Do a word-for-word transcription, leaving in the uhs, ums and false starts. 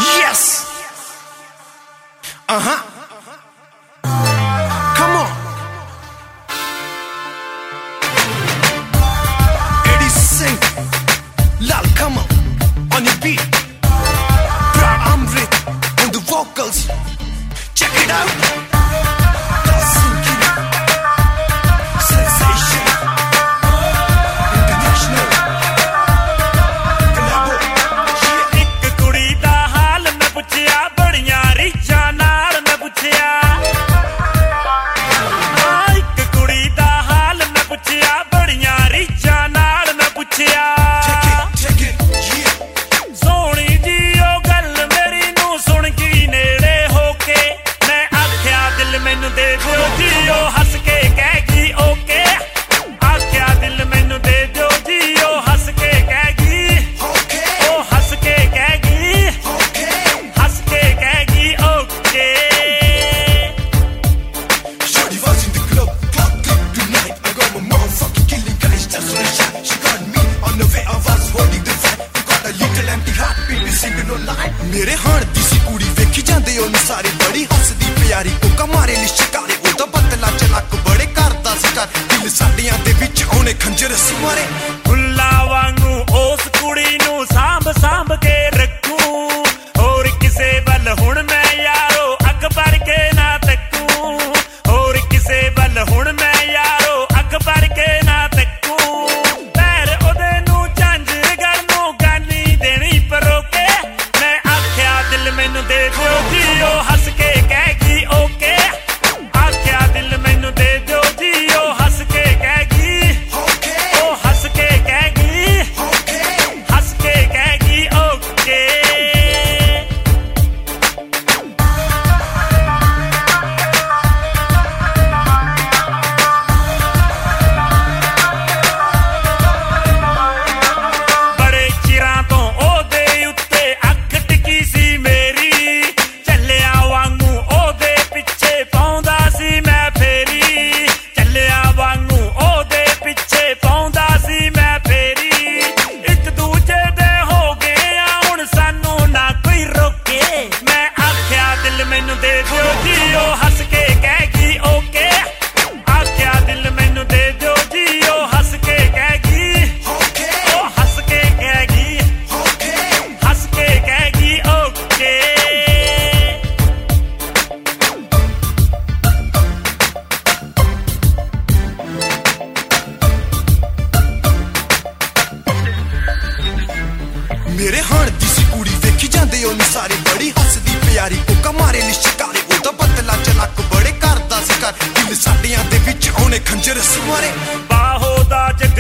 Yes. Uh-huh. Come on. Eddie Singh, Lal, come on, on your beat. Brad Amrit on the vocals. Check it out. Sensation. International. Collabo. Yeah. ਇੱਕ ਕੁੜੀ ਦਾ ਹਾਲ ਮੈਂ ਪੁੱਛਿਆ, ਬੜੀਆਂ ਰੀਝਾਂ ਨਾਲ ਮੈਂ ਪੁੱਛਿਆ। ਹਾਂ ਇੱਕ ਕੁੜੀ ਦਾ ਹਾਲ ਮੈਂ ਪੁੱਛਿਆ, ਬੜੀਆਂ ਰੀਝਾਂ ਨਾਲ ਮੈਂ ਪੁੱਛਿਆ। Check it, check it, yeah. ਸੋਹਣੀ ਜੀ ਉਹ ਗੱਲ ਮੇਰੀ ਨੂੰ ਸੁਣ ਕੇ ਨੇੜੇ ਹੋ ਕੇ ਮੈਂ ਆਖਿਆ ਦਿਲ ਮੈਨੂੰ ਦੇ ਦਿਓ ਜੀ, ਉਹ ਹੱਸ ਕੇ ਕਹਿ ਗਈ ਓਕੇ। ਆਖਿਆ ਦਿਲ ਮੈਨੂੰ ਦੇ ਦਿਓ ਜੀ, ਉਹ ਹੱਸ ਕੇ ਕਹਿ ਗਈ Okay, ਉਹ ਹੱਸ ਕੇ ਕਹਿ ਗਈ okay. ਹੱਸ ਕੇ ਕਹਿ ਗਈ okay. Shorty was in the club, fucked up tonight. I got my motherfucking killing guys just on the shot. She got me on the way, I was holding the fat. We got a little empty heart, baby singing online. ਮੇਰੇ ਹਾਣ ਦੀ ਸੀ ਕੁੜੀ ਵੇਖੀ ਜਾਂਦੇ ਉਹਨੂੰ ਸਾਰੇ, ਬੜੀ ਹੱਸਦੀ ਪਿਆਰੀ ਕੋਕਾ ਮਾਰੇ ਲਈ ਸ਼ਿਕਾਰੇ। ਉਹਦਾ ਪਤਲਾ ਚਲਾਕ ਬੜੇ ਕਰਦਾ ਸੀ ਕਰ, ਦਿਲ ਸਾਡੀਆਂ ਦੇ ਵਿੱਚ ਉਹਨੇ ਖੰਜਰ ਸੀ ਮਾਰੇ। ਫੁੱਲਾਂ ਵਾਂਗੂ ਉਸ ਕੁੜੀ ਨੂੰ ਸਾਂਭ ਸਾਂਭ ਕੇ ਰੱਖੂ, ਹੋਰ ਕਿਸੇ ਵੱਲ ਹੁਣ ਮੈਂ ਯਾਰੋ ਅੱਖ ਭਰ ਕੇ ਨਾ ਤੱਕੂ। ਹੋਰ ਕਿਸੇ ਵੱਲ ਹੁਣ ਮੈਂ ਯਾਰੋ ਅੱਖ ਭਰ ਕੇ ਨਾ ਤੱਕੂ। ਪੈਰ ਉਹਦੇ ਨੂੰ ਝਾਂਜਰਗੜ ਨੂੰ ਗਾਨੀ ਦੇਣੀ ਪਰੋਕੇ। ਮੈਂ ਆਖਿਆ ਦਿਲ ਮੈਨੂੰ ਦੇ ਦਿਓ ਜੀ, ਉਹ ਹੱਸ ਕੇ ਕਹਿ ਗਈ ਓਕੇ। ਆਖਿਆ ਦਿਲ ਮੈਨੂੰ ਦੇ ਦਿਓ ਜੀ, ਉਹ ਹੱਸ ਕੇ ਕਹਿ ਗਈ Okay, ਉਹ ਹੱਸ ਕੇ ਕਹਿ ਗਈ okay. ਹੱਸ ਕੇ ਕਹਿ ਗਈ ਓਕੇ। ਬੜੇ ਚਿਰਾਂ ਤੋਂ ਉਹਦੇ ਉੱਤੇ ਅੱਖ ਟਿਕੀ ਸੀ ਮੇਰੀ, ਚੱਲਿਆ ਵਾਂਗੂ ਉਹਦੇ ਪਿੱਛੇ ਪਾਉਂਦਾ ਸੀ ਮੈਂ ਫੇਰੀ। ਚੱਲਿਆ ਵਾਂਗੂ ਉਹਦੇ ਪਿੱਛੇ ਪਾਉਂਦਾ ਸੀ ਮੈਂ ਫੇਰੀ। ਇੱਕ ਦੂਜੇ ਦੇ ਹੋ ਗਏ ਆ ਹੁਣ ਸਾਨੂੰ ਨਾ ਕੋਈ ਰੋਕੇ। ਮੈਂ ਆਖਿਆ ਦਿਲ ਮੈਨੂੰ ਦੇ ਦਿਓ ਜੀ, ਉਹ ਹੱਸ ਕੇ ਕਹਿ ਗਈ ਓਕੇ। ਆਖਿਆ ਦਿਲ ਮੈਨੂੰ ਦੇ ਦਿਓ ਜੀ, ਉਹ ਹੱਸ ਕੇ ਕਹਿ ਗਈ Okay, ਉਹ ਹੱਸ ਕੇ ਕਹਿ ਗਈ okay. ਹੱਸ ਕੇ ਕਹਿ ਗਈ ਓਕੇ। ਮੇਰੇ ਹਾਣ ਦੀ ਸੀ ਕੁੜੀ ਵੇਖੀ ਜਾਂਦੇ ਉਹਨੂੰ ਸਾਰੇ, ਬੜੀ ਹੱਸਦੀ ਪਿਆਰੀ ਕੋਕਾ ਮਾਰੇ ਲਈ ਸ਼ਿਕਾਰੇ। ਉਹਦਾ ਪਤਲਾ ਚਲਾਕ ਬੜੇ ਕਰਦਾ ਸੀ ਕਰ, ਦਿਲ ਸਾਡੀਆਂ ਦੇ ਵਿੱਚ ਉਹਨੇ ਖੰਜਰ ਸੀ ਮਾਰੇ। ਬਾਹੋ ਦਾ